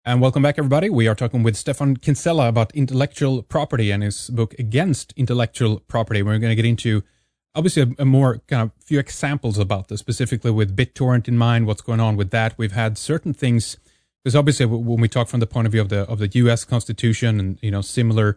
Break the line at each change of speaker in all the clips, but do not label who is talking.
And welcome back, everybody. We are talking with Stefan Kinsella about intellectual property and his book Against Intellectual Property. We're going to get into, obviously, a more kind of few examples about this, specifically with BitTorrent in mind, what's going on with that. We've had certain things, because obviously when we talk from the point of view of the U.S. Constitution and similar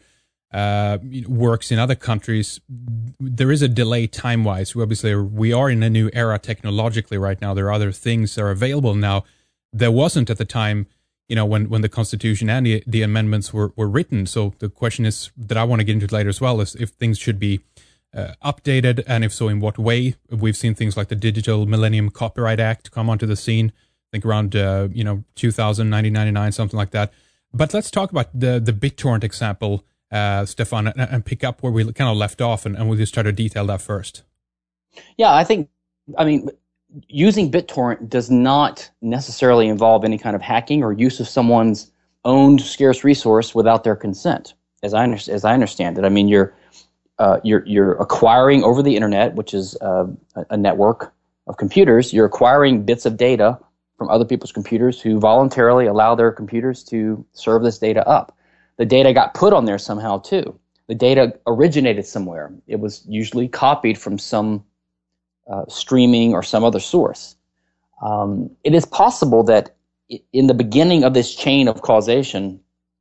works in other countries, there is a delay time-wise. We are in a new era technologically right now. There are other things that are available now. There wasn't at the time, when the Constitution and the amendments were written. So the question is that I want to get into later as well is if things should be updated, and if so, in what way. We've seen things like the Digital Millennium Copyright Act come onto the scene, I think around 2000, 1999, something like that. But let's talk about the BitTorrent example, Stefan, and pick up where we kind of left off, and we'll just try to detail that first.
Yeah, I mean, using BitTorrent does not necessarily involve any kind of hacking or use of someone's owned scarce resource without their consent, as I understand it. I mean, you're acquiring over the internet, which is a network of computers. You're acquiring bits of data from other people's computers who voluntarily allow their computers to serve this data up. The data got put on there somehow too. The data originated somewhere. It was usually copied from some streaming or some other source. It is possible that in the beginning of this chain of causation,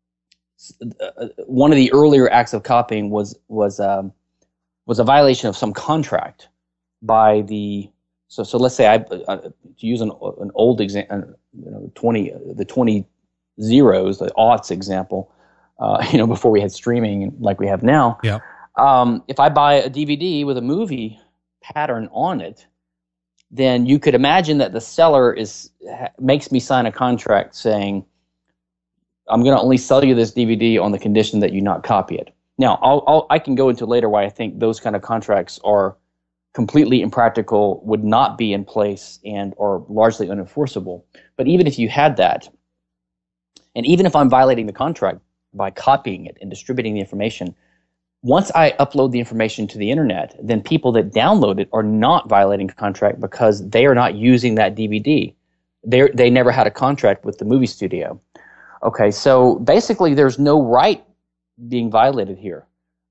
one of the earlier acts of copying was a violation of some contract by the. So let's say to use an old example, the 20 zeros, the aughts example, before we had streaming like we have now.
Yeah.
If I buy a DVD with a movie pattern on it, then you could imagine that the seller makes me sign a contract saying, I'm going to only sell you this DVD on the condition that you not copy it. Now, I can go into later why I think those kind of contracts are completely impractical, would not be in place, and are largely unenforceable. But even if you had that, and even if I'm violating the contract by copying it and distributing the information, once I upload the information to the internet, then people that download it are not violating the contract because they are not using that DVD. They never had a contract with the movie studio. Okay, so basically there's no right being violated here.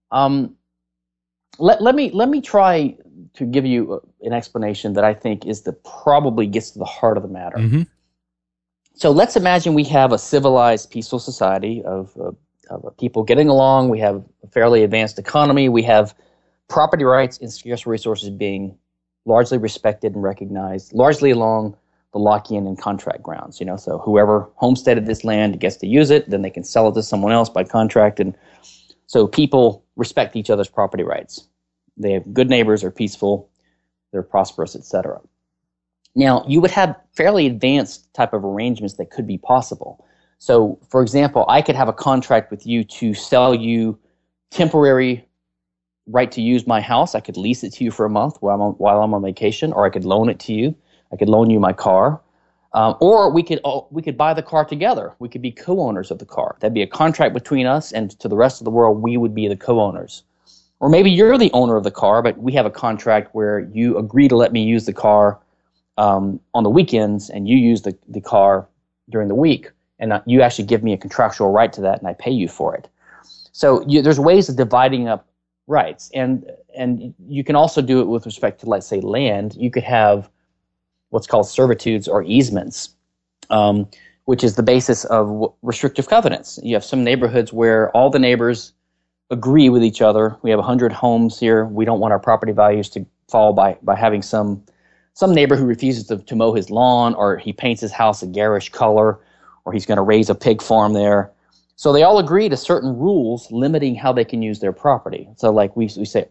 Let me try to give you an explanation that I think probably gets to the heart of the matter.
Mm-hmm.
So let's imagine we have a civilized, peaceful society of people getting along. We have a fairly advanced economy. We have property rights and scarce resources being largely respected and recognized, largely along the lock-in and contract grounds. So whoever homesteaded this land gets to use it, then they can sell it to someone else by contract, and so people respect each other's property rights. They have good neighbors, they're peaceful, they're prosperous, etc. Now, you would have fairly advanced type of arrangements that could be possible. So, for example, I could have a contract with you to sell you temporary right to use my house. I could lease it to you for a month while I'm on vacation, or I could loan it to you. I could loan you my car, or we could buy the car together. We could be co-owners of the car. That'd be a contract between us, and to the rest of the world, we would be the co-owners. Or maybe you're the owner of the car, but we have a contract where you agree to let me use the car on the weekends, and you use the car during the week. And you actually give me a contractual right to that, and I pay you for it. So there's ways of dividing up rights, and you can also do it with respect to, let's say, land. You could have what's called servitudes or easements, which is the basis of restrictive covenants. You have some neighborhoods where all the neighbors agree with each other. We have 100 homes here. We don't want our property values to fall by having some neighbor who refuses to mow his lawn, or he paints his house a garish color, or he's going to raise a pig farm there. So they all agree to certain rules limiting how they can use their property. So like we say,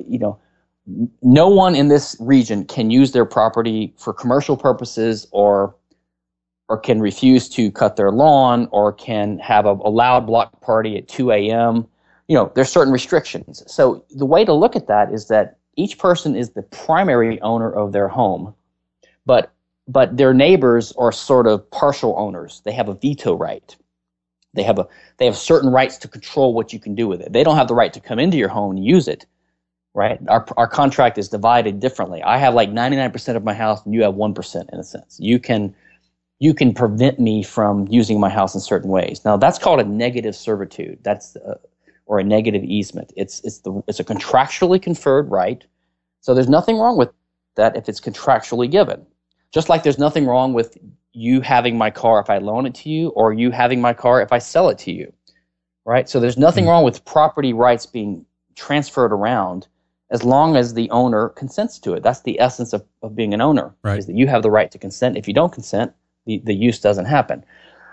no one in this region can use their property for commercial purposes, or can refuse to cut their lawn, or can have a loud block party at 2 a.m. There's certain restrictions. So the way to look at that is that each person is the primary owner of their home, but their neighbors are sort of partial owners. They have a veto right. They have certain rights to control what you can do with it. They don't have the right to come into your home and use it, right? Our contract is divided differently. I have like 99% of my house, and you have 1% in a sense. You can you can prevent me from using my house in certain ways. Now, that's called a negative servitude. Or a negative easement. It's a contractually conferred right. So there's nothing wrong with that if it's contractually given. Just like there's nothing wrong with you having my car if I loan it to you, or you having my car if I sell it to you, right? So there's nothing wrong with property rights being transferred around as long as the owner consents to it. That's the essence of being an owner,
right,
is that you have the right to consent. If you don't consent, the use doesn't happen.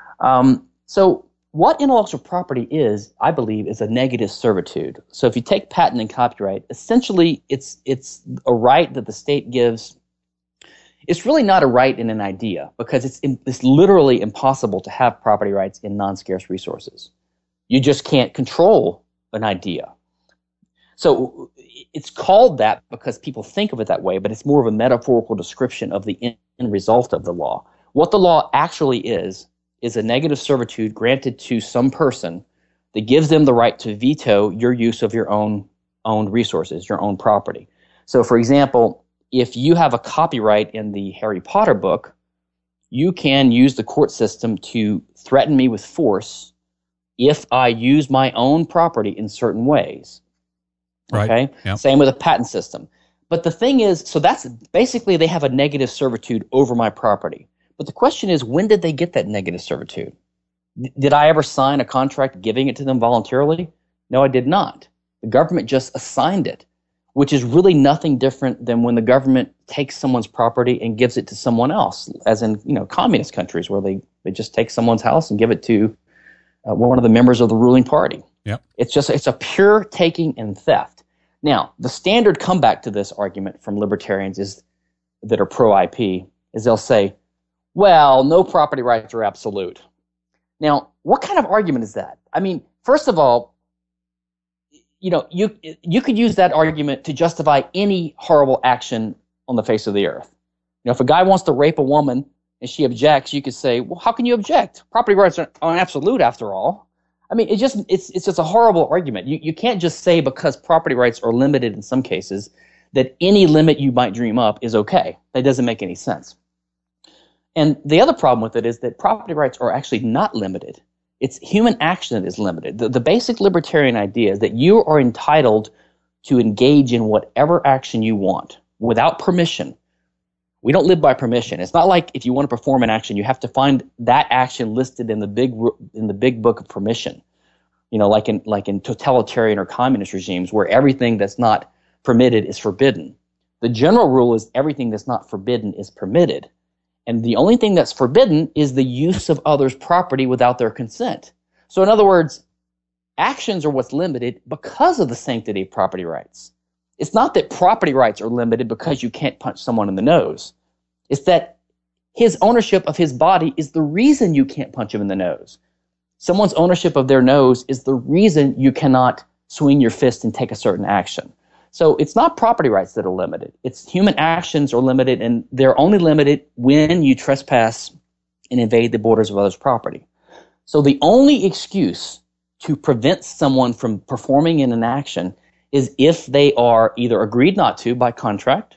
So what intellectual property is, I believe, is a negative servitude. So if you take patent and copyright, essentially it's a right that the state gives. It's really not a right in an idea, because it's literally impossible to have property rights in non-scarce resources. You just can't control an idea. So it's called that because people think of it that way, but it's more of a metaphorical description of the end result of the law. What the law actually is a negative servitude granted to some person that gives them the right to veto your use of your own resources, your own property. So, for example, if you have a copyright in the Harry Potter book, you can use the court system to threaten me with force if I use my own property in certain ways.
Right.
Okay?
Yep.
Same with a patent system. But the thing is, so that's basically they have a negative servitude over my property. But the question is, when did they get that negative servitude? Did I ever sign a contract giving it to them voluntarily? No, I did not. The government just assigned it, which is really nothing different than when the government takes someone's property and gives it to someone else, as in communist countries where they just take someone's house and give it to one of the members of the ruling party.
Yep.
It's a pure taking and theft. Now, the standard comeback to this argument from libertarians that are pro-IP is they'll say, well, no property rights are absolute. Now, what kind of argument is that? I mean, first of all, you could use that argument to justify any horrible action on the face of the earth. If a guy wants to rape a woman and she objects, you could say, well, how can you object? Property rights aren't absolute after all. I mean, it's just a horrible argument. You can't just say because property rights are limited in some cases that any limit you might dream up is okay. That doesn't make any sense. And the other problem with it is that property rights are actually not limited. It's human action that is limited. The basic libertarian idea is that you are entitled to engage in whatever action you want without permission. We don't live by permission. It's not like if you want to perform an action, you have to find that action listed in the big book of permission. Like in totalitarian or communist regimes where everything that's not permitted is forbidden. The general rule is everything that's not forbidden is permitted. And the only thing that's forbidden is the use of others' property without their consent. So in other words, actions are what's limited because of the sanctity of property rights. It's not that property rights are limited because you can't punch someone in the nose. It's that his ownership of his body is the reason you can't punch him in the nose. Someone's ownership of their nose is the reason you cannot swing your fist and take a certain action. So it's not property rights that are limited. It's human actions are limited, and they're only limited when you trespass and invade the borders of others' property. So the only excuse to prevent someone from performing in an action is if they are either agreed not to by contract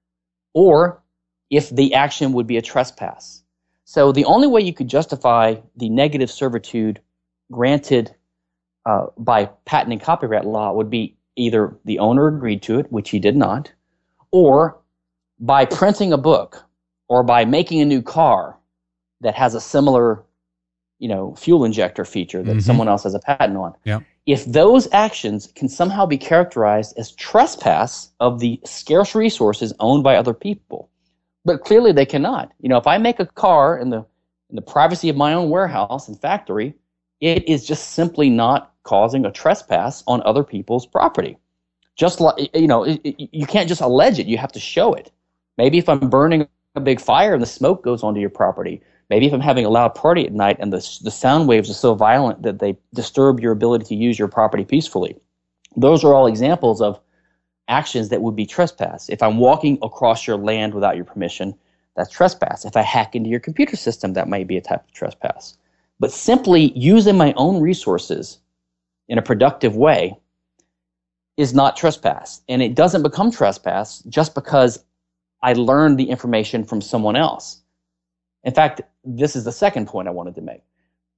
or if the action would be a trespass. So the only way you could justify the negative servitude granted by patent and copyright law would be either the owner agreed to it, which he did not, or by printing a book or by making a new car that has a similar, fuel injector feature that someone else has a patent on.
Yeah.
If those actions can somehow be characterized as trespass of the scarce resources owned by other people, but clearly they cannot. If I make a car in the privacy of my own warehouse and factory, it is just simply not causing a trespass on other people's property. Just like, you can't just allege it. You have to show it. Maybe if I'm burning a big fire and the smoke goes onto your property, maybe if I'm having a loud party at night and the sound waves are so violent that they disturb your ability to use your property peacefully. Those are all examples of actions that would be trespass. If I'm walking across your land without your permission, that's trespass. If I hack into your computer system, that might be a type of trespass. But simply using my own resources in a productive way is not trespass. And it doesn't become trespass just because I learned the information from someone else. In fact, this is the second point I wanted to make.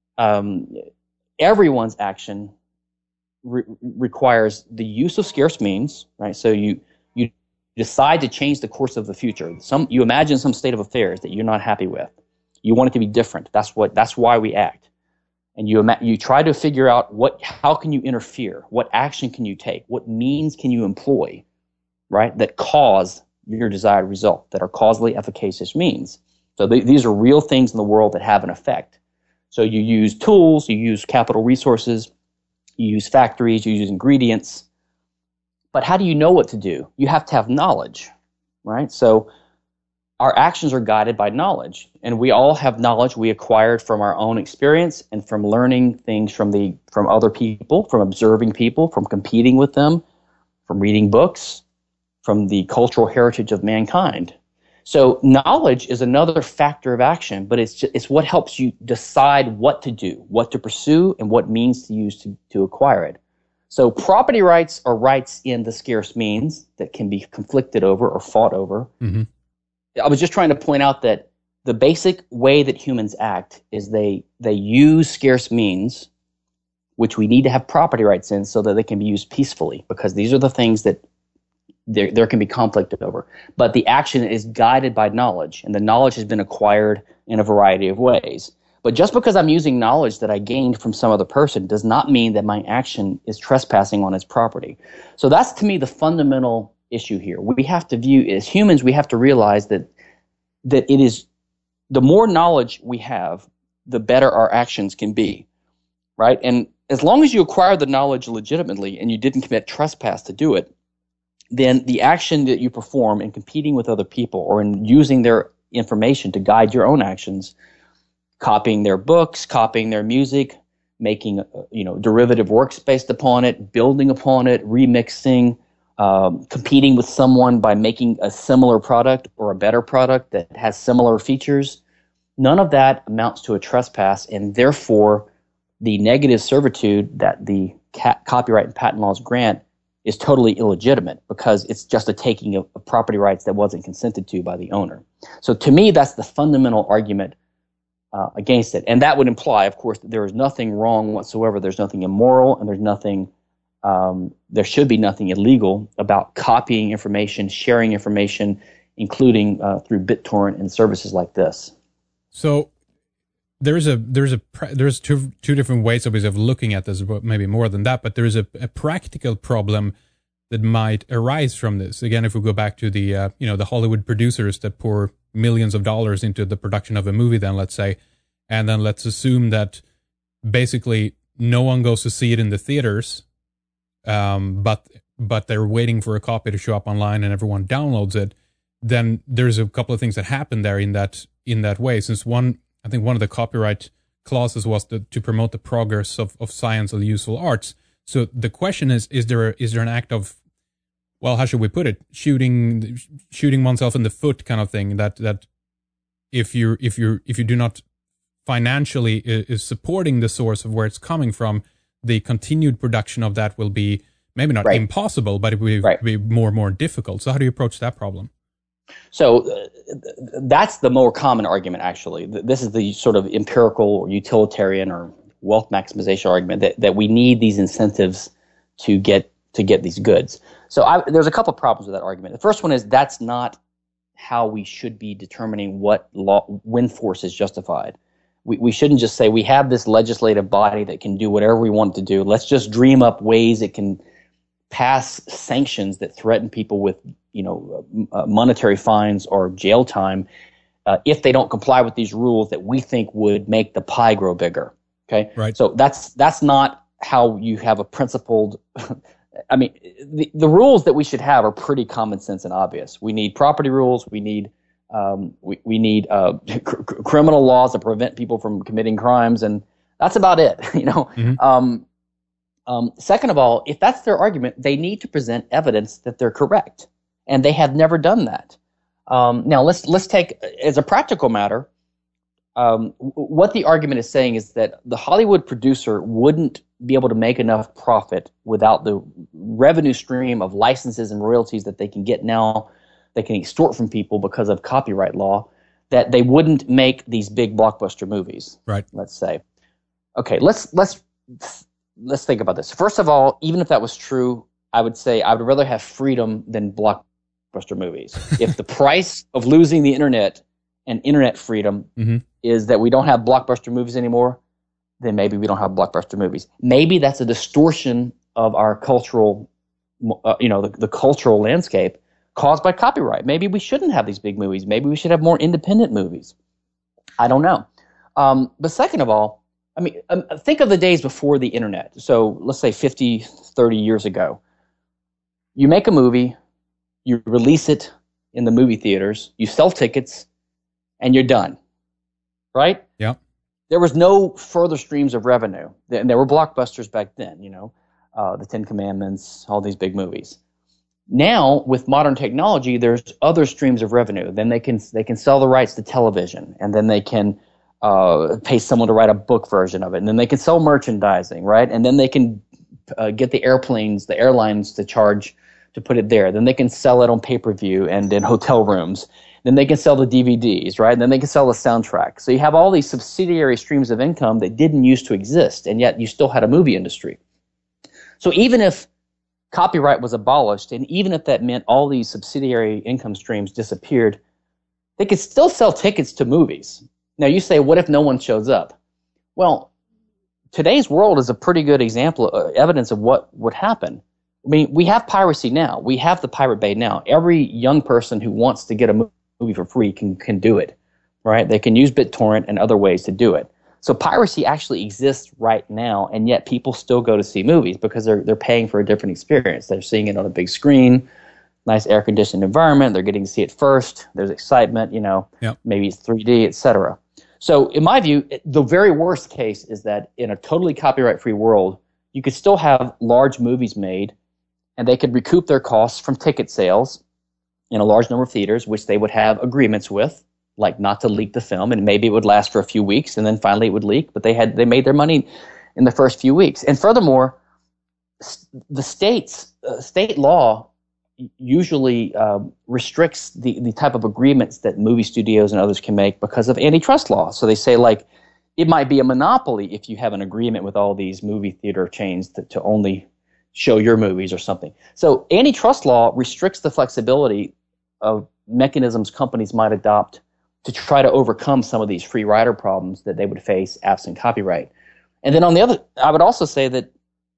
Everyone's action requires the use of scarce means, right? So you decide to change the course of the future. You imagine some state of affairs that you're not happy with. You want it to be different. That's why we act. And you try to figure out how can you interfere? What action can you take? What means can you employ, right? That cause your desired result, that are causally efficacious means. So these are real things in the world that have an effect. So you use tools, you use capital resources, you use factories, you use ingredients. But how do you know what to do? You have to have knowledge, right? So our actions are guided by knowledge, and we all have knowledge we acquired from our own experience and from learning things from other people, from observing people, from competing with them, from reading books, from the cultural heritage of mankind. So knowledge is another factor of action, but it's what helps you decide what to do, what to pursue, and what means to use to acquire it. So property rights are rights in the scarce means that can be conflicted over or fought over. Mm-hmm. I was just trying to point out that the basic way that humans act is they use scarce means, which we need to have property rights in so that they can be used peacefully, because these are the things that there can be conflict over. But the action is guided by knowledge, and the knowledge has been acquired in a variety of ways. But just because I'm using knowledge that I gained from some other person does not mean that my action is trespassing on his property. So that's, to me, the fundamental issue here. We have to view, as humans, we have to realize that it is, the more knowledge we have, the better our actions can be, right? And as long as you acquire the knowledge legitimately and you didn't commit trespass to do it, then the action that you perform in competing with other people or in using their information to guide your own actions, copying their books, copying their music, making derivative works based upon it, building upon it, remixing, competing with someone by making a similar product or a better product that has similar features, none of that amounts to a trespass, and therefore the negative servitude that the copyright and patent laws grant is totally illegitimate, because it's just a taking of property rights that wasn't consented to by the owner. So to me, that's the fundamental argument against it. And that would imply, of course, that there is nothing wrong whatsoever. There's nothing immoral, and there should be nothing illegal about copying information, sharing information, including through BitTorrent and services like this.
So there's two different ways of looking at this, maybe more than that, but there is a practical problem that might arise from this. Again, if we go back to the the Hollywood producers that pour millions of dollars into the production of a movie, then let's say, and then let's assume that basically no one goes to see it in the theaters, but they're waiting for a copy to show up online and everyone downloads it. Then there's a couple of things that happen there in that way. Since I think one of the copyright clauses was to promote the progress of science or the useful arts. So the question is there an act of, well, how should we put it, shooting oneself in the foot kind of thing, that if you do not financially is supporting the source of where it's coming from, the continued production of that will be maybe not impossible, but it will be more and more difficult. So how do you approach that problem?
So that's the more common argument, actually. This is the sort of empirical or utilitarian or wealth maximization argument that we need these incentives to get these goods. So there's a couple of problems with that argument. The first one is that's not how we should be determining when force is justified. We shouldn't just say we have this legislative body that can do whatever we want to do. Let's just dream up ways it can pass sanctions that threaten people with monetary fines or jail time if they don't comply with these rules that we think would make the pie grow bigger. Okay, right. So that's not how you have a principled. I mean, the rules that we should have are pretty common sense and obvious. We need property rules. We need criminal laws to prevent people from committing crimes, and that's about it. Mm-hmm. Second of all, if that's their argument, they need to present evidence that they're correct, and they have never done that. Now, let's take, as a practical matter, what the argument is saying is that the Hollywood producer wouldn't be able to make enough profit without the revenue stream of licenses and royalties that they can get now, they can extort from people because of copyright law, that they wouldn't make these big blockbuster movies.
Right.
Let's say. Okay, let's think about this. First of all, even if that was true, I would say I would rather have freedom than blockbuster movies. If the price of losing the internet and internet freedom is that we don't have blockbuster movies anymore, then maybe we don't have blockbuster movies. Maybe that's a distortion of our cultural, the cultural landscape caused by copyright. Maybe we shouldn't have these big movies. Maybe we should have more independent movies. I don't know. But second of all, I mean, think of the days before the internet. So let's say 50, 30 years ago. You make a movie, you release it in the movie theaters, you sell tickets, and you're done. Right?
Yeah.
There was no further streams of revenue. And there were blockbusters back then, the Ten Commandments, all these big movies. Now, with modern technology, there's other streams of revenue. Then they can sell the rights to television, and then they can pay someone to write a book version of it, and then they can sell merchandising, right? And then they can get the airlines to charge to put it there. Then they can sell it on pay-per-view and in hotel rooms. Then they can sell the DVDs, right? And then they can sell the soundtrack. So you have all these subsidiary streams of income that didn't used to exist, and yet you still had a movie industry. So even if copyright was abolished, and even if that meant all these subsidiary income streams disappeared, they could still sell tickets to movies. Now you say, what if no one shows up? Well, today's world is a pretty good example, evidence of what would happen. I mean, we have piracy now. We have the Pirate Bay now. Every young person who wants to get a movie for free can do it, right? They can use BitTorrent and other ways to do it. So piracy actually exists right now, and yet people still go to see movies because they're paying for a different experience. They're seeing it on a big screen, nice air-conditioned environment. They're getting to see it first. There's excitement,
Yep.
Maybe it's 3D, etc. So in my view, the very worst case is that in a totally copyright-free world, you could still have large movies made, and they could recoup their costs from ticket sales in a large number of theaters, which they would have agreements with, like not to leak the film, and maybe it would last for a few weeks, and then finally it would leak, but they made their money in the first few weeks. And furthermore, the state law usually restricts the type of agreements that movie studios and others can make because of antitrust law. So they say, like, it might be a monopoly if you have an agreement with all these movie theater chains to only show your movies or something. So antitrust law restricts the flexibility of mechanisms companies might adopt to try to overcome some of these free rider problems that they would face absent copyright. And then on the other, I would also say that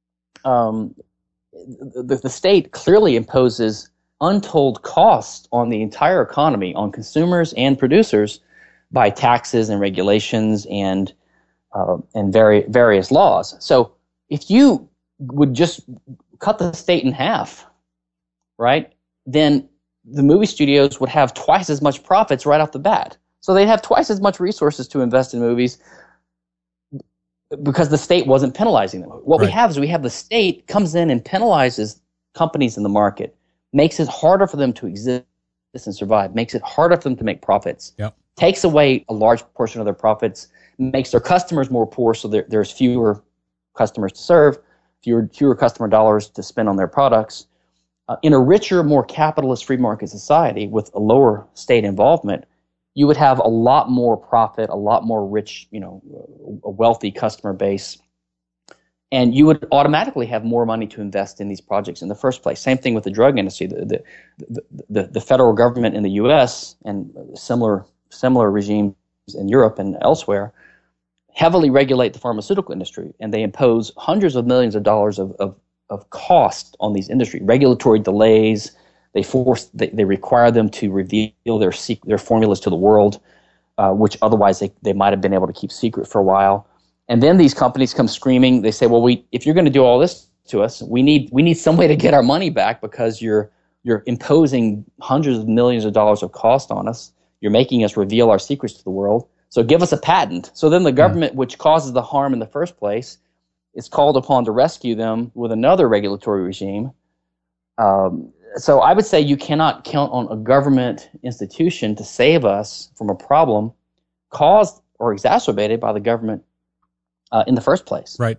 the state clearly imposes untold costs on the entire economy, on consumers and producers, by taxes and regulations and various laws. So if you would just cut the state in half, right, then the movie studios would have twice as much profits right off the bat. So they'd have twice as much resources to invest in movies because the state wasn't penalizing them. What we have is we have the state comes in and penalizes companies in the market, makes it harder for them to exist and survive, makes it harder for them to make profits, takes away a large portion of their profits, makes their customers more poor so there's fewer customers to serve, fewer customer dollars to spend on their products. In a richer, more capitalist free market society with a lower state involvement, you would have a lot more profit, a lot more rich, a wealthy customer base, and you would automatically have more money to invest in these projects in the first place. Same thing with the drug industry. The federal government in the U.S. and similar regimes in Europe and elsewhere heavily regulate the pharmaceutical industry, and they impose hundreds of millions of dollars of cost on these industry, regulatory delays. They require them to reveal their formulas to the world, which otherwise they might have been able to keep secret for a while. And then these companies come screaming. They say, "Well, if you're going to do all this to us, we need some way to get our money back because you're imposing hundreds of millions of dollars of cost on us. You're making us reveal our secrets to the world. So give us a patent." So then the government, which causes the harm in the first place, is called upon to rescue them with another regulatory regime. So I would say you cannot count on a government institution to save us from a problem caused or exacerbated by the government in the first place.
Right.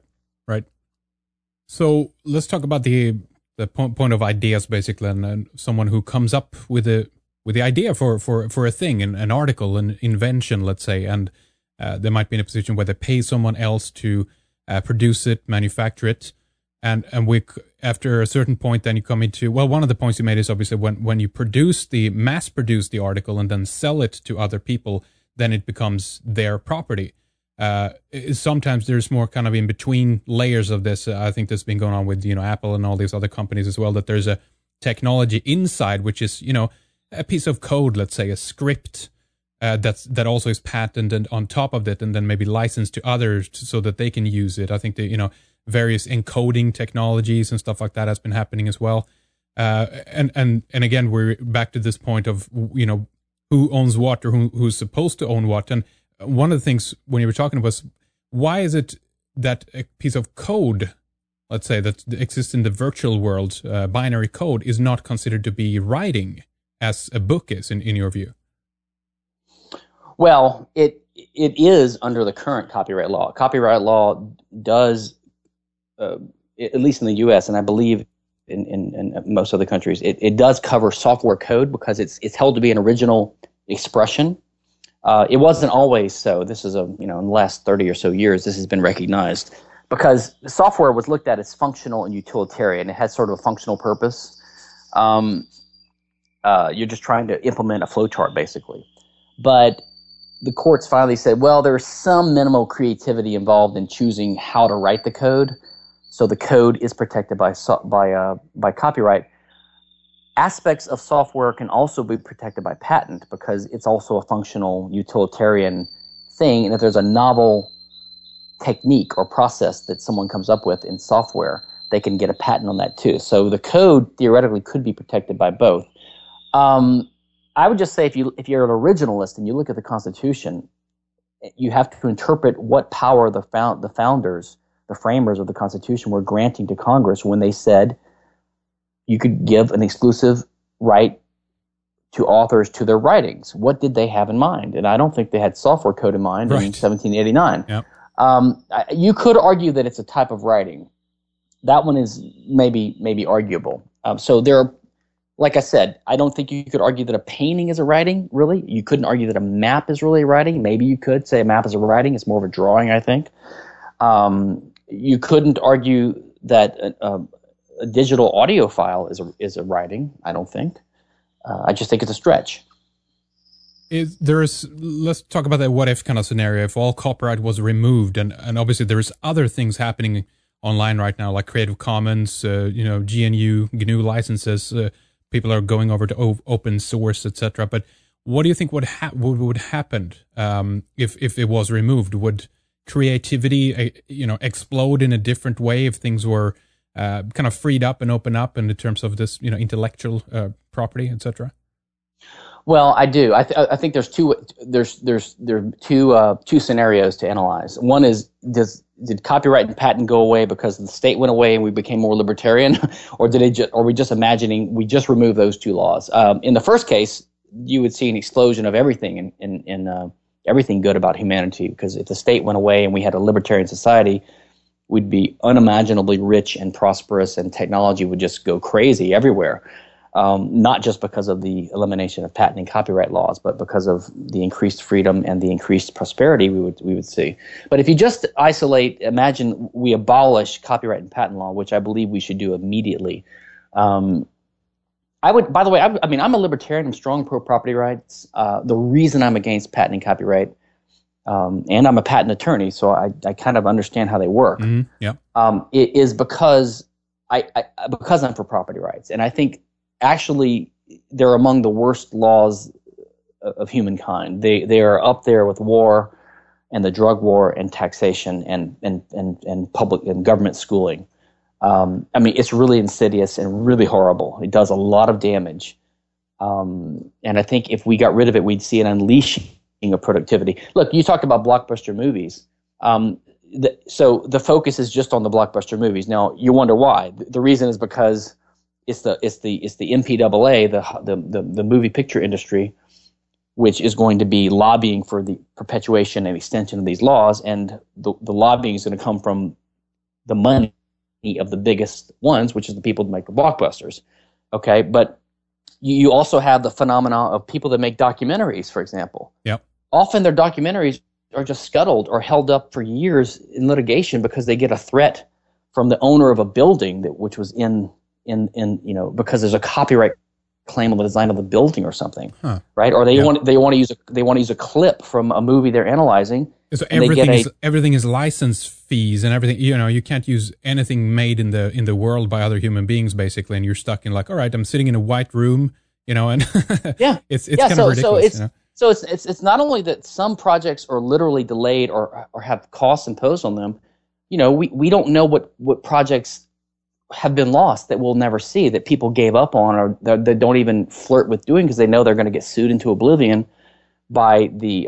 So let's talk about the point of ideas, basically, and someone who comes up with with the idea for a thing, an article, an invention, let's say, and they might be in a position where they pay someone else to produce it, manufacture it, and after a certain point, then you come into, well, one of the points you made is obviously when you mass produce the article and then sell it to other people, then it becomes their property. Sometimes there's more kind of in between layers of this. I think this has been going on with, Apple and all these other companies as well, that there's a technology inside, which is, a piece of code, let's say a script, that also is patented on top of it, and then maybe licensed to others so that they can use it. I think that, various encoding technologies and stuff like that has been happening as well. And again, we're back to this point of, who owns what, or who's supposed to own what. And one of the things when you were talking about was, why is it that a piece of code, let's say, that exists in the virtual world, binary code, is not considered to be writing as a book is, in your view?
Well, it is under the current copyright law. Copyright law does, at least in the U.S., and I believe in most other countries, it does cover software code because it's held to be an original expression. It wasn't always so. This is in the last 30 or so years, this has been recognized because software was looked at as functional and utilitarian. It has sort of a functional purpose. You're just trying to implement a flowchart, basically. But the courts finally said, well, there's some minimal creativity involved in choosing how to write the code, so the code is protected by copyright. Aspects of software can also be protected by patent because it's also a functional utilitarian thing, and if there's a novel technique or process that someone comes up with in software, they can get a patent on that too. So the code theoretically could be protected by both. I would just say if you're an originalist and you look at the Constitution, you have to interpret what power the founders, the framers of the Constitution, were granting to Congress when they said you could give an exclusive right to authors to their writings. What did they have in mind? And I don't think they had software code in mind in 1789.
Yep.
You could argue that it's a type of writing. That one is maybe arguable. So there are, like I said, I don't think you could argue that a painting is a writing, really. You couldn't argue that a map is really a writing. Maybe you could say a map is a writing. It's more of a drawing, I think. You couldn't argue that a digital audio file is a writing, I don't think. I just think it's a stretch.
Let's talk about that what if kind of scenario. If all copyright was removed, and obviously there's other things happening online right now, like Creative Commons, GNU licenses, people are going over to open source, etc. But what do you think would happen if it was removed? Would creativity, explode in a different way if things were kind of freed up and open up in terms of this, intellectual property, etc.?
Well, I do. I think there's two scenarios to analyze. One is, did copyright and patent go away because the state went away and we became more libertarian, or are we just imagining we just removed those two laws? In the first case, you would see an explosion of everything in everything good about humanity, because if the state went away and we had a libertarian society, we'd be unimaginably rich and prosperous, and technology would just go crazy everywhere. Not just because of the elimination of patent and copyright laws, but because of the increased freedom and the increased prosperity we would see. But if you just imagine we abolish copyright and patent law, which I believe we should do immediately. By the way, I'm a libertarian. I'm strong pro property rights. The reason I'm against patent and copyright, and I'm a patent attorney, so I kind of understand how they work.
Mm-hmm. Yeah.
It is because I'm for property rights, and I think actually they're among the worst laws of humankind. They are up there with war and the drug war and taxation and public and government schooling. It's really insidious and really horrible. It does a lot of damage. And I think if we got rid of it, we'd see an unleashing of productivity. Look, you talked about blockbuster movies. So the focus is just on the blockbuster movies. Now, you wonder why. The reason is because it's the MPAA, the movie picture industry, which is going to be lobbying for the perpetuation and extension of these laws, and the lobbying is going to come from the money of the biggest ones, which is the people who make the blockbusters. Okay, but You also have the phenomena of people that make documentaries, for example.
Yep.
Often their documentaries are just scuttled or held up for years in litigation because they get a threat from the owner of a building which was in because there's a copyright claim on the design of the building or something, right? Or they want to use a clip from a movie they're analyzing.
So everything is license fees and everything. You can't use anything made in the world by other human beings, basically, and you're stuck in like, all right, I'm sitting in a white room, and it's kind of ridiculous.
So it's not only that some projects are literally delayed or have costs imposed on them. We don't know what projects have been lost that we'll never see, that people gave up on, or that don't even flirt with doing because they know they're going to get sued into oblivion by the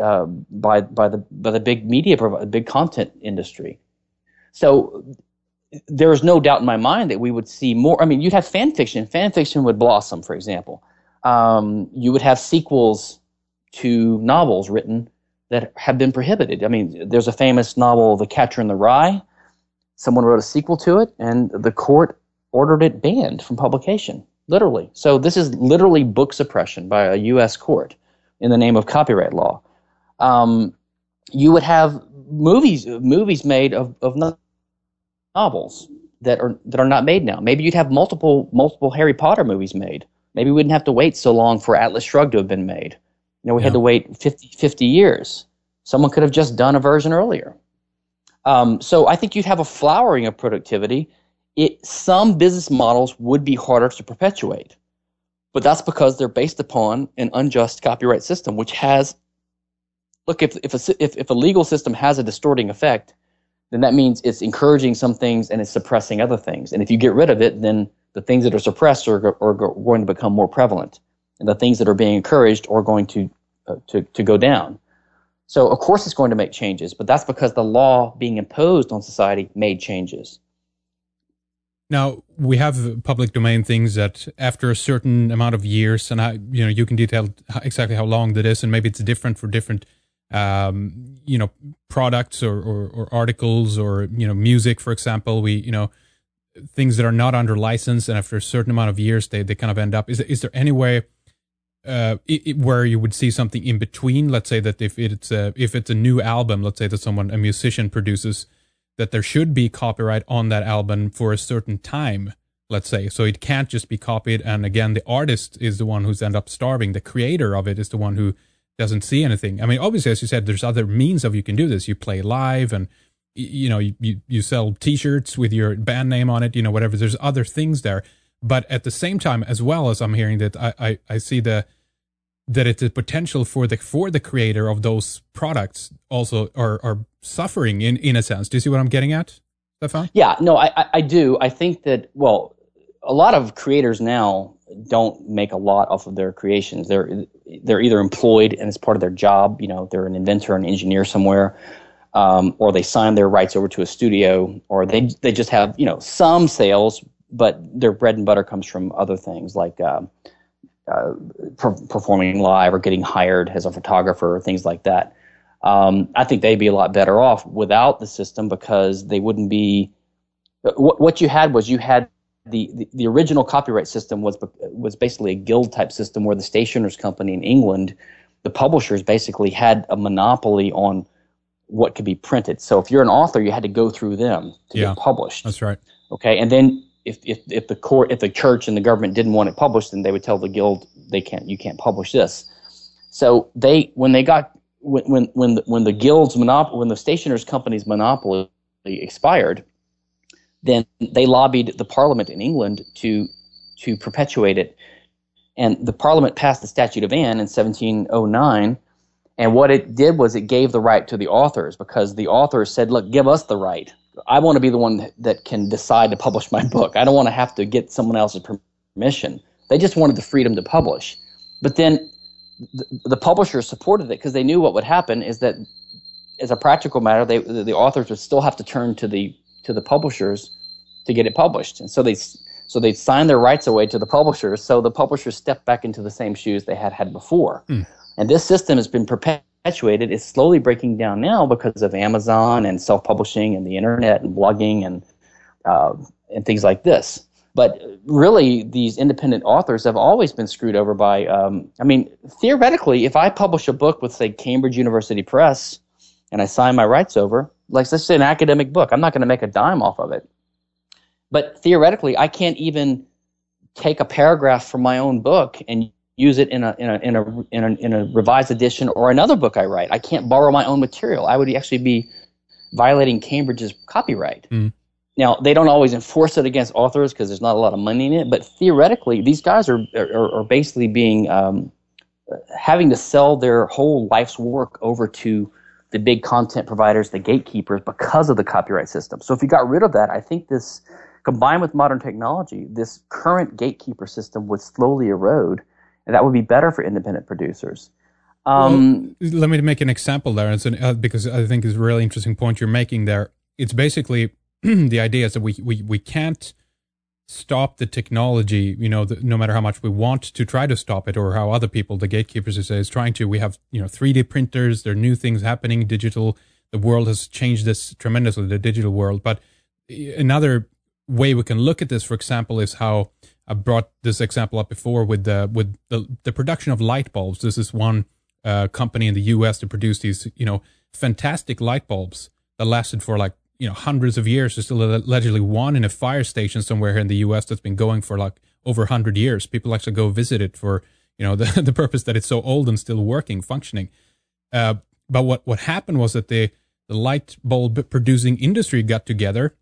big media provider, big content industry. So there is no doubt in my mind that we would see more. I mean, you'd have fan fiction. Fan fiction would blossom, for example. You would have sequels to novels written that have been prohibited. I mean, there's a famous novel, The Catcher in the Rye. Someone wrote a sequel to it, and the court ordered it banned from publication, literally. So this is literally book suppression by a U.S. court in the name of copyright law. You would have movies made of novels that are not made now. Maybe you'd have multiple Harry Potter movies made. Maybe we wouldn't have to wait so long for Atlas Shrugged to have been made. We had to wait 50 years. Someone could have just done a version earlier. So I think you'd have a flowering of productivity. Some business models would be harder to perpetuate, but that's because they're based upon an unjust copyright system, which has, look, if a legal system has a distorting effect, then that means it's encouraging some things and it's suppressing other things. And if you get rid of it, then the things that are suppressed are going to become more prevalent, and the things that are being encouraged are going to go down. So, of course, it's going to make changes, but that's because the law being imposed on society made changes.
Now, we have public domain things that after a certain amount of years, and you can detail exactly how long that is, and maybe it's different for different products or articles or music, for example. Things that are not under license, and after a certain amount of years, they kind of end up. Is there any way where you would see something in between? Let's say that if it's a new album, let's say that a musician produces, that there should be copyright on that album for a certain time, let's say. So it can't just be copied, and again, the artist is the one who's end up starving. The creator of it is the one who doesn't see anything. I mean, obviously, as you said, there's other means of you can do this. You play live, and you sell T-shirts with your band name on it, whatever. There's other things there. But at the same time, as well as I'm hearing that, I see that it's a potential for the creator of those products also are suffering in a sense. Do you see what I'm getting at, Stefan?
Yeah, no, I do. I think that, well, a lot of creators now don't make a lot off of their creations. They're either employed and it's part of their job. They're an inventor, an engineer somewhere, or they sign their rights over to a studio, or they just have some sales, but their bread and butter comes from other things like performing live or getting hired as a photographer or things like that. I think they'd be a lot better off without the system, because they wouldn't be. What you had the original copyright system was basically a guild type system where the stationers company in England, the publishers basically had a monopoly on what could be printed. So if you're an author, you had to go through them to get published.
That's right.
Okay, and then if the church and the government didn't want it published, then they would tell the guild you can't publish this. So when the guild's monopoly, when the stationers company's monopoly expired, then they lobbied the Parliament in England to perpetuate it, and the Parliament passed the Statute of Anne in 1709. And what it did was it gave the right to the authors, because the authors said, "Look, give us the right. I want to be the one that can decide to publish my book. I don't want to have to get someone else's permission." They just wanted the freedom to publish. But then the publishers supported it because they knew what would happen is that, as a practical matter, the authors would still have to turn to the publishers to get it published. And so they signed their rights away to the publishers, so the publishers stepped back into the same shoes they had before. And this system has been perpetuated. It's slowly breaking down now because of Amazon and self-publishing and the internet and blogging and things like this. But really, these independent authors have always been screwed over by, theoretically, if I publish a book with, say, Cambridge University Press, and I sign my rights over, like let's say an academic book, I'm not going to make a dime off of it. But theoretically, I can't even take a paragraph from my own book and use it in a revised edition or another book I write. I can't borrow my own material. I would actually be violating Cambridge's copyright. Now, they don't always enforce it against authors because there's not a lot of money in it, but theoretically, these guys are basically being having to sell their whole life's work over to the big content providers, the gatekeepers, because of the copyright system. So if you got rid of that, I think this, combined with modern technology, this current gatekeeper system would slowly erode, and that would be better for independent producers.
Let me make an example there, because I think it's a really interesting point you're making there. It's basically the idea is that we can't stop the technology, no matter how much we want to try to stop it, or how other people, the gatekeepers, is trying to. We have 3D printers, there are new things happening, digital. The world has changed this tremendously, the digital world. But another way we can look at this, for example, is how I brought this example up before with the production of light bulbs. This is one company in the U.S. that produced these, fantastic light bulbs that lasted for hundreds of years. There's still allegedly one in a fire station somewhere here in the U.S. that's been going for over 100 years. People actually go visit it for, the purpose that it's so old and still working, functioning. But what happened was that the light bulb producing industry got together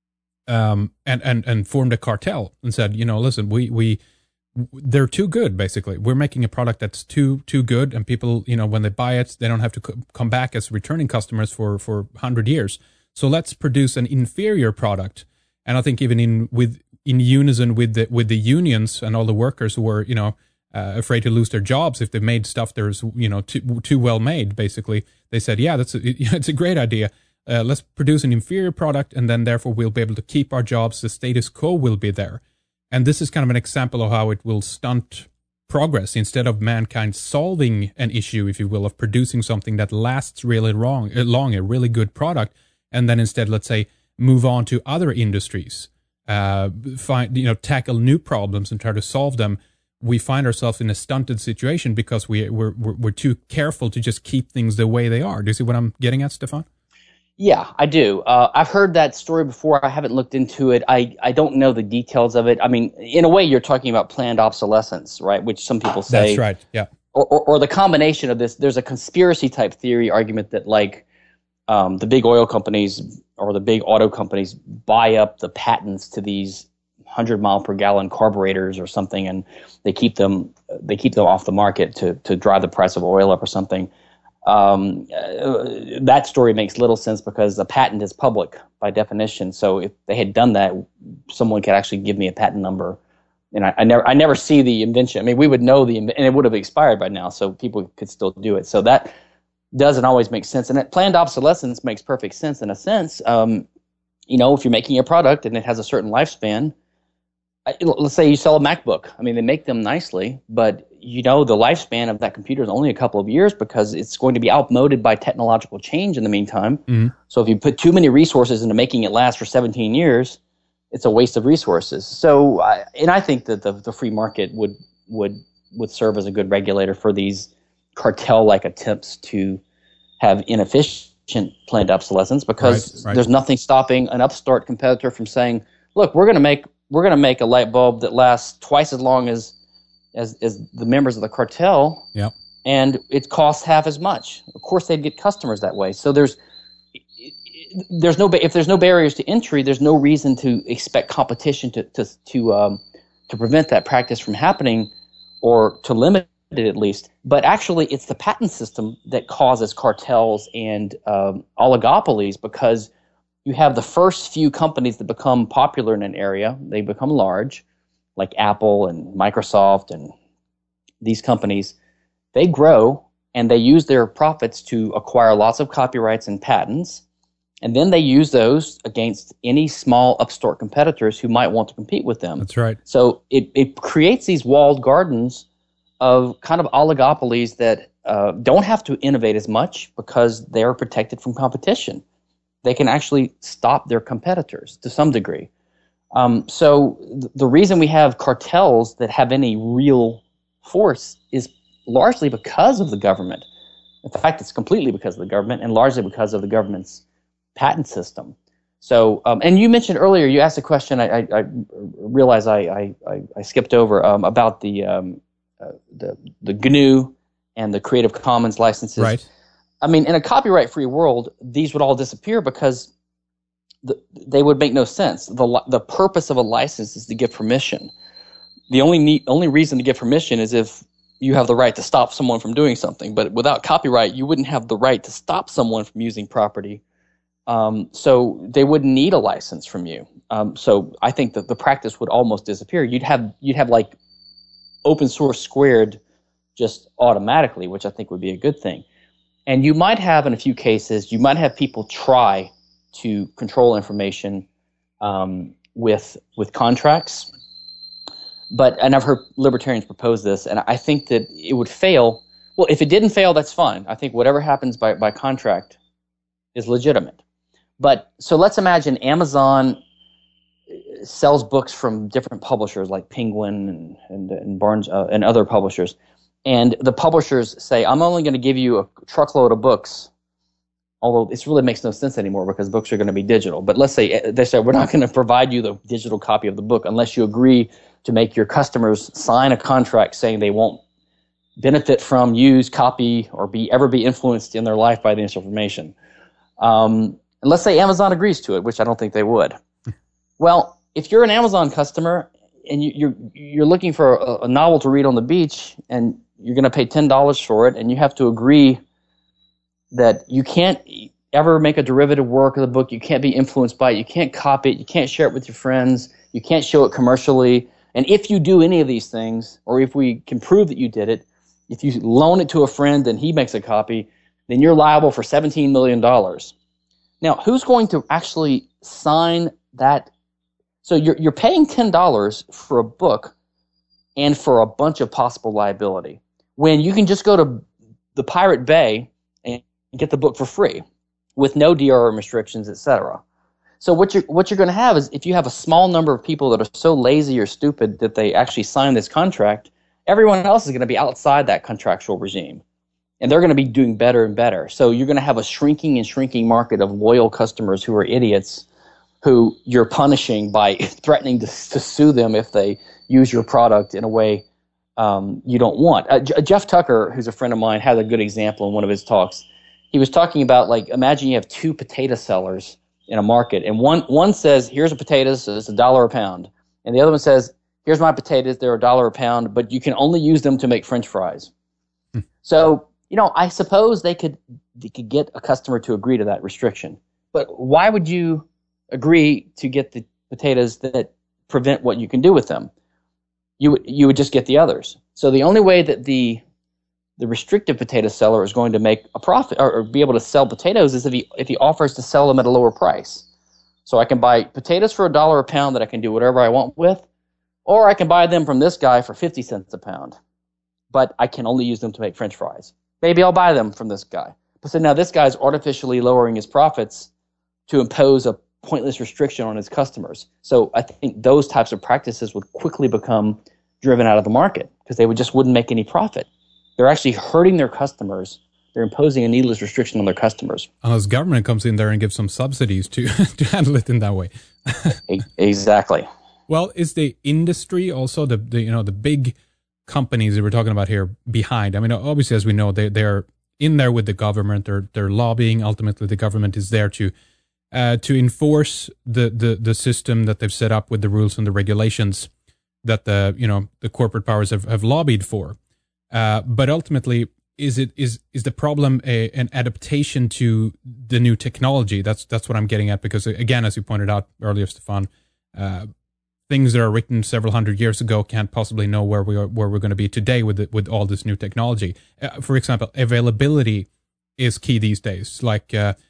and formed a cartel and said, listen, they're too good, basically. We're making a product that's too good, and people, when they buy it, they don't have to come back as returning customers for 100 years. So let's produce an inferior product. And I think even in unison with the unions and all the workers who were, afraid to lose their jobs if they made stuff that was, too well made, basically, they said, yeah, it's a great idea. Let's produce an inferior product, and then therefore we'll be able to keep our jobs. The status quo will be there. And this is kind of an example of how it will stunt progress instead of mankind solving an issue, if you will, of producing something that lasts really long, a really good product. And then instead, let's say, move on to other industries, tackle new problems and try to solve them. We find ourselves in a stunted situation because we're too careful to just keep things the way they are. Do you see what I'm getting at, Stefan?
Yeah, I do. I've heard that story before. I haven't looked into it. I don't know the details of it. I mean, in a way, you're talking about planned obsolescence, right? Which some people say.
That's right, yeah.
Or the combination of this. There's a conspiracy type theory argument that the big oil companies or the big auto companies buy up the patents to these 100 mile per gallon carburetors or something, and they keep them off the market to drive the price of oil up or something. That story makes little sense because a patent is public by definition. So if they had done that, someone could actually give me a patent number, and I never see the invention. I mean, we would know and it would have expired by now, so people could still do it. So that doesn't always make sense, and that planned obsolescence makes perfect sense in a sense. If you're making a product and it has a certain lifespan, let's say you sell a MacBook. I mean, they make them nicely, but the lifespan of that computer is only a couple of years because it's going to be outmoded by technological change in the meantime. Mm-hmm. So if you put too many resources into making it last for 17 years, it's a waste of resources. So, I think that the free market would serve as a good regulator for these cartel-like attempts to have inefficient planned obsolescence because there's nothing stopping an upstart competitor from saying, look, we're going to make a light bulb that lasts twice as long as the members of the cartel,
yep.
And it costs half as much. Of course, they'd get customers that way. So if there's no barriers to entry, there's no reason to expect competition to prevent that practice from happening or to limit it at least. But actually, it's the patent system that causes cartels and oligopolies because you have the first few companies that become popular in an area. They become large, like Apple and Microsoft and these companies. They grow, and they use their profits to acquire lots of copyrights and patents, and then they use those against any small upstart competitors who might want to compete with them.
That's right.
So it creates these walled gardens of kind of oligopolies that don't have to innovate as much because they are protected from competition. They can actually stop their competitors to some degree. So the reason we have cartels that have any real force is largely because of the government. In fact, it's completely because of the government and largely because of the government's patent system. So, and you mentioned earlier, you asked a question I realize I skipped over about the GNU and the Creative Commons licenses.
Right.
I mean, in a copyright-free world, these would all disappear because they would make no sense. The purpose of a license is to give permission. The only reason to give permission is if you have the right to stop someone from doing something. But without copyright, you wouldn't have the right to stop someone from using property. So they wouldn't need a license from you. So I think that the practice would almost disappear. You'd have like open source squared just automatically, which I think would be a good thing. And you might have, in a few cases, you might have people try to control information with contracts. And I've heard libertarians propose this, and I think that it would fail. Well, if it didn't fail, that's fine. I think whatever happens by contract is legitimate. But so let's imagine Amazon sells books from different publishers like Penguin and Barnes and other publishers. And the publishers say, I'm only going to give you a truckload of books, although this really makes no sense anymore because books are going to be digital. But let's say they say, we're not going to provide you the digital copy of the book unless you agree to make your customers sign a contract saying they won't benefit from, use, copy, or ever be influenced in their life by this information. And let's say Amazon agrees to it, which I don't think they would. Well, if you're an Amazon customer and you're looking for a novel to read on the beach and you're going to pay $10 for it, and you have to agree that you can't ever make a derivative work of the book, you can't be influenced by it, you can't copy it, you can't share it with your friends, you can't show it commercially. And if you do any of these things, or if we can prove that you did it, if you loan it to a friend and he makes a copy, then you're liable for $17 million. Now, who's going to actually sign that? So you're paying $10 for a book and for a bunch of possible liability, when you can just go to the Pirate Bay and get the book for free with no DRM restrictions, etc. So what you're going to have is, if you have a small number of people that are so lazy or stupid that they actually sign this contract, everyone else is going to be outside that contractual regime, and they're going to be doing better and better. So you're going to have a shrinking and shrinking market of loyal customers who are idiots, who you're punishing by threatening to sue them if they use your product in a way you don't want. Jeff Tucker, who's a friend of mine, had a good example in one of his talks. He was talking about, like, imagine you have two potato sellers in a market, and one says, here's a potatoes, it's $1 a pound, and the other one says, here's my potatoes, they're $1 a pound, but you can only use them to make French fries. So, I suppose they could get a customer to agree to that restriction, but why would you agree to get the potatoes that prevent what you can do with them? You would just get the others. So the only way that the restrictive potato seller is going to make a profit or be able to sell potatoes is if he offers to sell them at a lower price. So I can buy potatoes for $1 a pound that I can do whatever I want with, or I can buy them from this guy for 50 cents a pound, but I can only use them to make French fries. Maybe I'll buy them from this guy. But so now this guy's artificially lowering his profits to impose a pointless restriction on his customers. So I think those types of practices would quickly become driven out of the market because they wouldn't make any profit. They're actually hurting their customers. They're imposing a needless restriction on their customers.
Unless government comes in there and gives some subsidies to handle it in that way.
Exactly.
Well, is the industry also the big companies that we're talking about here behind? I mean, obviously, as we know, they're in there with the government. They're lobbying. Ultimately, the government is there to enforce the system that they've set up with the rules and the regulations that the corporate powers have lobbied for. But ultimately, is the problem an adaptation to the new technology? That's what I'm getting at, because again, as you pointed out earlier, Stefan, things that are written several hundred years ago can't possibly know where we're going to be today with all this new technology. For example, availability is key these days. Like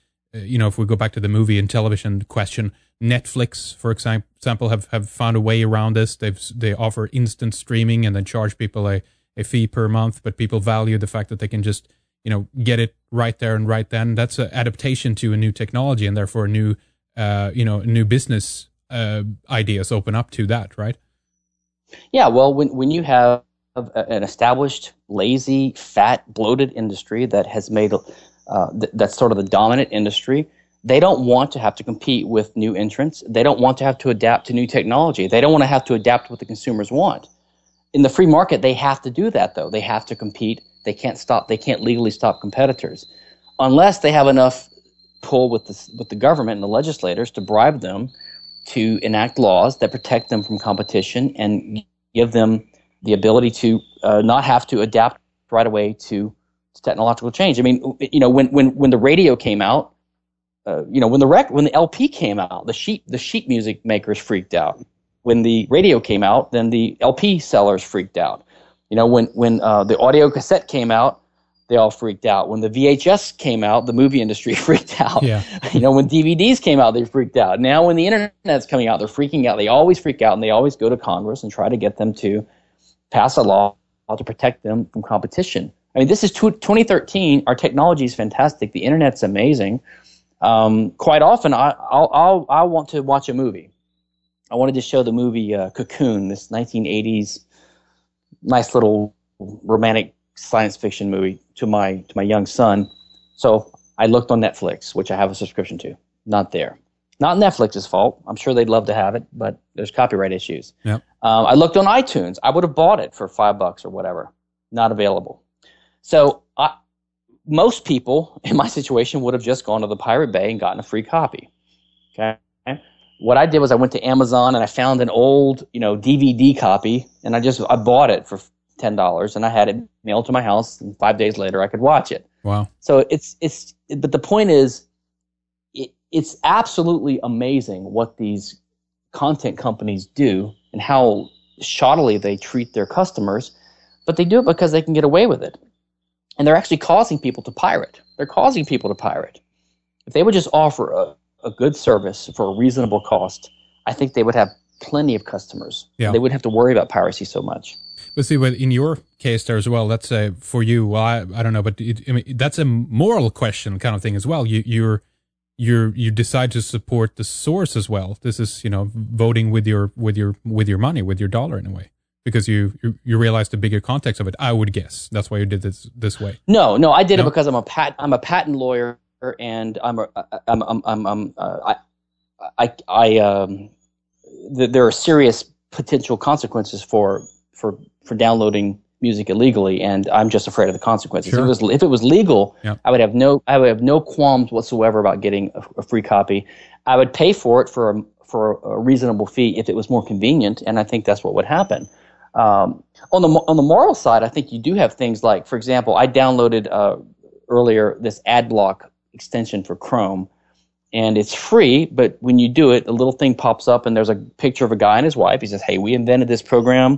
if we go back to the movie and television question, Netflix, for example, have found a way around this. They offer instant streaming and then charge people a fee per month, but people value the fact that they can just get it right there and right then. That's an adaptation to a new technology and therefore a new new business ideas open up to that, right?
Yeah, well, when you have an established, lazy, fat, bloated industry that has made that's sort of the dominant industry, they don't want to have to compete with new entrants. They don't want to have to adapt to new technology. They don't want to have to adapt to what the consumers want. In the free market, they have to do that, though. They have to compete. They can't stop. They can't legally stop competitors unless they have enough pull with the government and the legislators to bribe them to enact laws that protect them from competition and give them the ability to not have to adapt right away to technological change. I mean, when the radio came out, when the LP came out, the sheet music makers freaked out. When the radio came out, then the LP sellers freaked out. When the audio cassette came out, they all freaked out. When the VHS came out, the movie industry freaked out.
Yeah.
When DVDs came out, they freaked out. Now when the internet's coming out, they're freaking out. They always freak out, and they always go to Congress and try to get them to pass a law to protect them from competition. I mean, this is 2013. Our technology is fantastic. The internet's amazing. Quite often, I want to watch a movie. I wanted to show the movie Cocoon, this 1980s nice little romantic science fiction movie to my young son. So I looked on Netflix, which I have a subscription to. Not there. Not Netflix's fault. I'm sure they'd love to have it, but there's copyright issues.
Yep.
I looked on iTunes. I would have bought it for $5 or whatever. Not available. So most people in my situation would have just gone to the Pirate Bay and gotten a free copy. Okay. What I did was I went to Amazon and I found an old, DVD copy, and I bought it for $10, and I had it mailed to my house, and 5 days later I could watch it.
Wow.
So but the point is, it's absolutely amazing what these content companies do and how shoddily they treat their customers, but they do it because they can get away with it. And they're actually causing people to pirate. They're causing people to pirate. If they would just offer a good service for a reasonable cost, I think they would have plenty of customers.
Yeah.
They wouldn't have to worry about piracy so much.
But see, in your case there as well, let's say for you, well, I don't know, but that's a moral question kind of thing as well. You decide to support the source as well. This is, voting with your money, with your dollar in a way, because you realize the bigger context of it. I would guess that's why you did this way.
No, I did it because I'm a patent lawyer, and there are serious potential consequences for downloading music illegally, and I'm just afraid of the consequences.
Sure.
If it was legal,
Yep.
I would have no qualms whatsoever about getting a free copy. I would pay for it for a reasonable fee if it was more convenient, and I think that's what would happen. On the moral side, I think you do have things like, for example, I downloaded earlier this ad block extension for Chrome, and it's free, but when you do it, a little thing pops up, and there's a picture of a guy and his wife. He says, "Hey, we invented this program.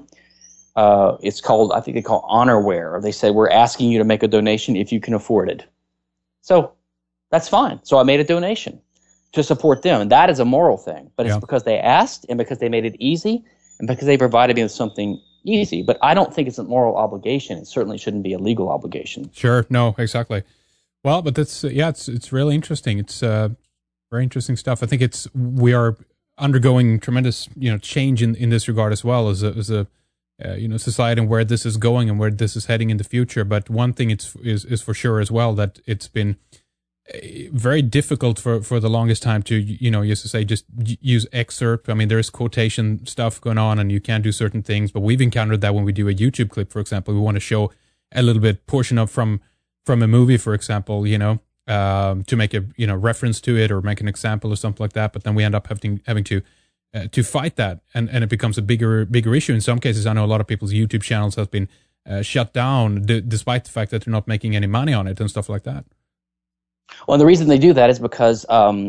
It's called, I think they call Honorware." They said, "We're asking you to make a donation if you can afford it." So that's fine. So I made a donation to support them, and that is a moral thing. But it's because they asked, and because they made it easy, and because they provided me with something easy. But I don't think it's a moral obligation. It certainly shouldn't be a legal obligation.
Sure. No, exactly. Well, but that's it's really interesting. It's very interesting stuff. I think we are undergoing tremendous change in this regard as well as a society, and where this is going and where this is heading in the future. But one thing is for sure as well, that it's been very difficult for the longest time to used to say just use excerpt. I mean, there is quotation stuff going on, and you can't do certain things. But we've encountered that when we do a YouTube clip, for example, we want to show a little bit portion of from a movie, for example, to make a reference to it or make an example or something like that. But then we end up having to fight that, and it becomes a bigger issue. In some cases, I know a lot of people's YouTube channels have been shut down despite the fact that they're not making any money on it and stuff like that.
Well, and the reason they do that is because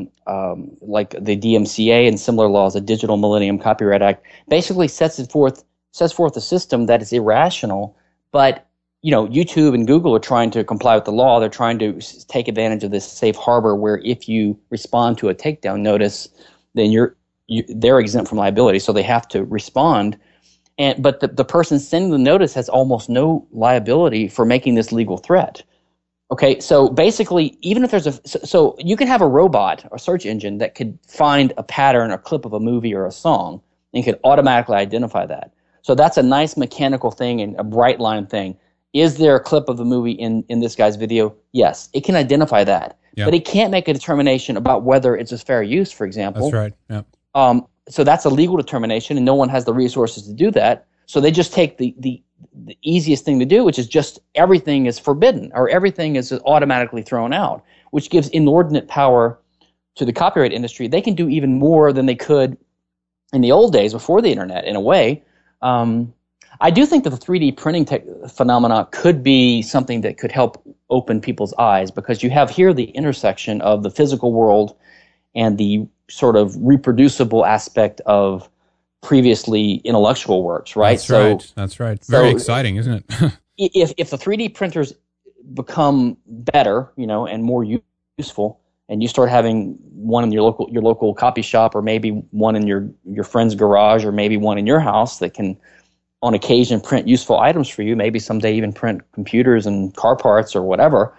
like the DMCA and similar laws, the Digital Millennium Copyright Act, basically sets forth a system that is irrational. But YouTube and Google are trying to comply with the law. They're trying to take advantage of this safe harbor where if you respond to a takedown notice, then they're exempt from liability, so they have to respond. But the person sending the notice has almost no liability for making this legal threat. Okay, so basically, even if there's so you can have a robot or search engine that could find a pattern, a clip of a movie or a song, and could automatically identify that. So that's a nice mechanical thing and a bright line thing. Is there a clip of the movie in this guy's video? Yes, it can identify that, but it can't make a determination about whether it's a fair use, for example.
That's right. Yeah.
So that's a legal determination, and no one has the resources to do that. So they just take the easiest thing to do, which is just everything is forbidden or everything is automatically thrown out, which gives inordinate power to the copyright industry. They can do even more than they could in the old days before the internet, in a way. I do think that the 3D printing phenomena could be something that could help open people's eyes, because you have here the intersection of the physical world and the sort of reproducible aspect of previously intellectual works, right?
That's right. Very exciting, isn't it?
if the 3D printers become better, and more useful, and you start having one in your local copy shop, or maybe one in your friend's garage, or maybe one in your house that can, on occasion, print useful items for you, maybe someday even print computers and car parts or whatever,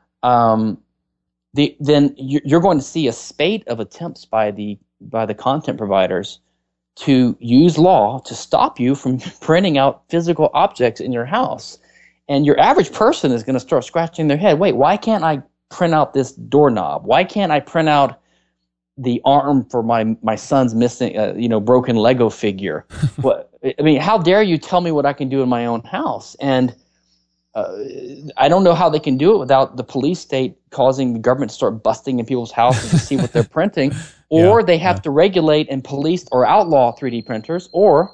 then you're going to see a spate of attempts by the content providers to use law to stop you from printing out physical objects in your house. And your average person is going to start scratching their head. Wait, why can't I print out this doorknob? Why can't I print out the arm for my son's missing, broken Lego figure? How dare you tell me what I can do in my own house? And I don't know how they can do it without the police state causing the government to start busting in people's houses to see what they're printing, or they have to regulate and police or outlaw 3D printers, or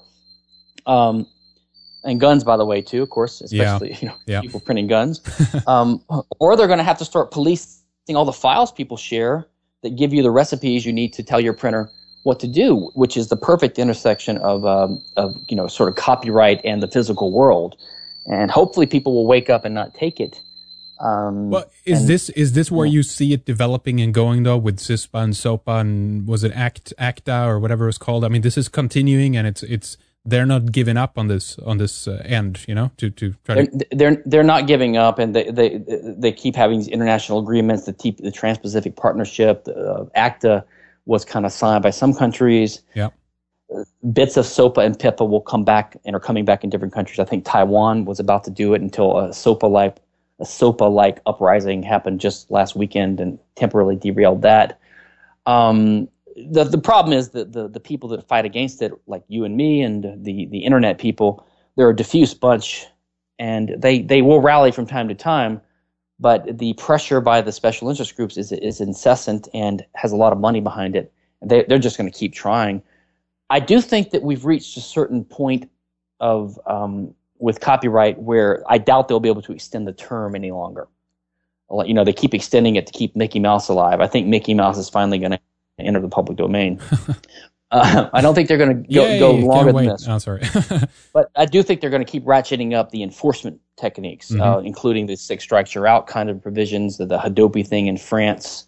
and guns, by the way, too, of course, especially people printing guns, or they're going to have to start policing all the files people share that give you the recipes you need to tell your printer what to do, which is the perfect intersection of sort of copyright and the physical world. And hopefully people will wake up and not take it.
Is this where you see it developing and going, though, with CISPA and SOPA and was it ACTA or whatever it's called? I mean, this is continuing, and it's they're not giving up on this end, to try to.
They're not giving up, and they keep having these international agreements. The Trans-Pacific Partnership, ACTA, was kind of signed by some countries.
Yeah.
Bits of SOPA and PIPA will come back and are coming back in different countries. I think Taiwan was about to do it until a SOPA-like uprising happened just last weekend and temporarily derailed that. The problem is that the people that fight against it, like you and me and the internet people, they're a diffuse bunch, and they will rally from time to time, but the pressure by the special interest groups is incessant and has a lot of money behind it. They're just going to keep trying. I do think that we've reached a certain point of with copyright where I doubt they'll be able to extend the term any longer. They keep extending it to keep Mickey Mouse alive. I think Mickey Mouse is finally going to enter the public domain. I don't think they're going to go longer than this.
Oh, sorry.
But I do think they're going to keep ratcheting up the enforcement techniques, including the 6 strikes you're out kind of provisions, the Hadopi thing in France.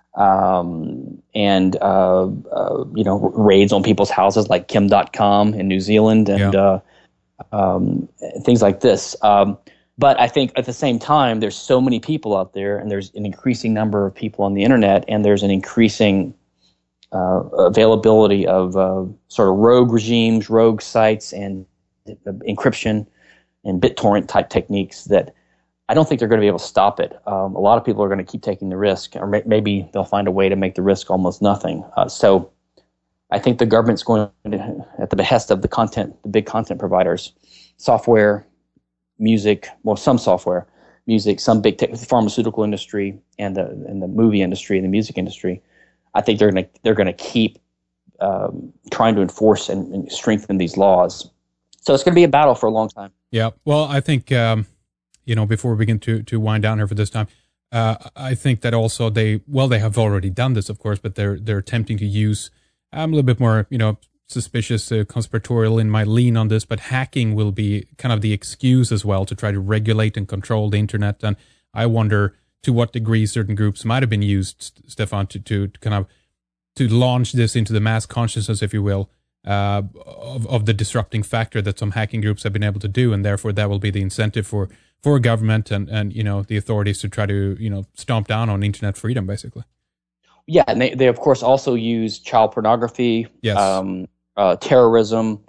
And raids on people's houses like Kim.com in New Zealand and things like this. But I think at the same time, there's so many people out there, and there's an increasing number of people on the internet, and there's an increasing availability of sort of rogue regimes, rogue sites, and encryption and BitTorrent type techniques that I don't think they're going to be able to stop it. A lot of people are going to keep taking the risk, or maybe they'll find a way to make the risk almost nothing. So I think the government's going to, at the behest of the big content providers, software, music, some software, music, some big pharmaceutical industry, and the movie industry and the music industry. I think they're going to keep trying to enforce and strengthen these laws. So it's going to be a battle for a long time.
Yeah. Well, I think. Before we begin to wind down here for this time, I think that also they have already done this, of course, but they're attempting to use. I'm a little bit more, suspicious, conspiratorial in my lean on this, but hacking will be kind of the excuse as well to try to regulate and control the internet. And I wonder to what degree certain groups might have been used, Stefan, to kind of to launch this into the mass consciousness, if you will. of the disrupting factor that some hacking groups have been able to do, and therefore that will be the incentive for government and the authorities to try to stomp down on internet freedom, basically.
Yeah, and they of course also use child pornography,
yes,
terrorism,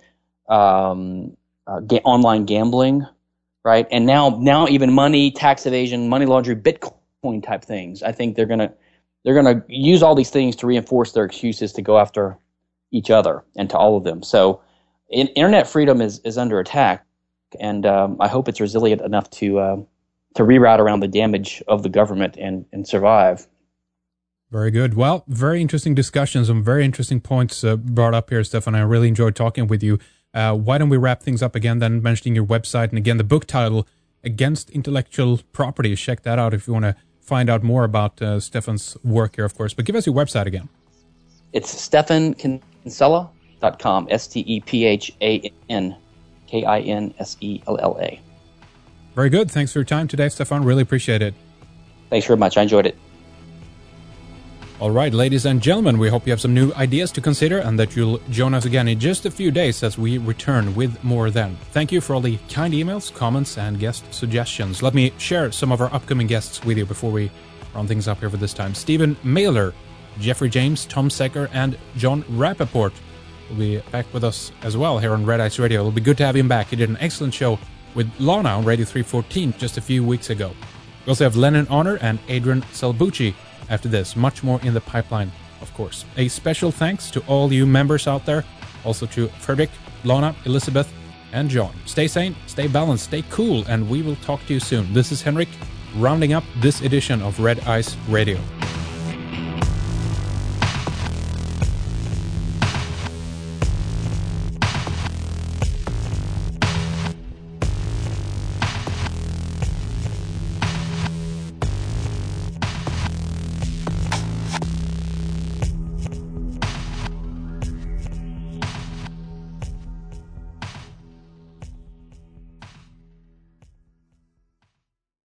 online gambling, right? And now even money, tax evasion, money laundering, Bitcoin type things. I think they're gonna use all these things to reinforce their excuses to go after each other and to all of them. So internet freedom is under attack, and I hope it's resilient enough to reroute around the damage of the government and survive.
Very good. Well, very interesting discussions, some very interesting points brought up here, Stefan. I really enjoyed talking with you. Why don't we wrap things up again, then mentioning your website, and again, the book title, Against Intellectual Property. Check that out if you want to find out more about Stefan's work here, of course. But give us your website again.
It's StefanKinsella.com, StefanKinsella.
Very good. Thanks for your time today, Stefan. Really appreciate it.
Thanks very much. I enjoyed it.
All right, ladies and gentlemen, we hope you have some new ideas to consider and that you'll join us again in just a few days as we return with more then. Thank you for all the kind emails, comments, and guest suggestions. Let me share some of our upcoming guests with you before we round things up here for this time. Stephen Mailer, Jeffrey James, Tom Secker, and John Rappaport will be back with us as well here on Red Ice Radio. It'll be good to have him back. He did an excellent show with Lana on Radio 314 just a few weeks ago. We also have Lennon Honor and Adrian Salbucci after this. Much more in the pipeline, of course. A special thanks to all you members out there, also to Frederick, Lana, Elizabeth, and John. Stay sane, stay balanced, stay cool, and we will talk to you soon. This is Henrik, rounding up this edition of Red Ice Radio.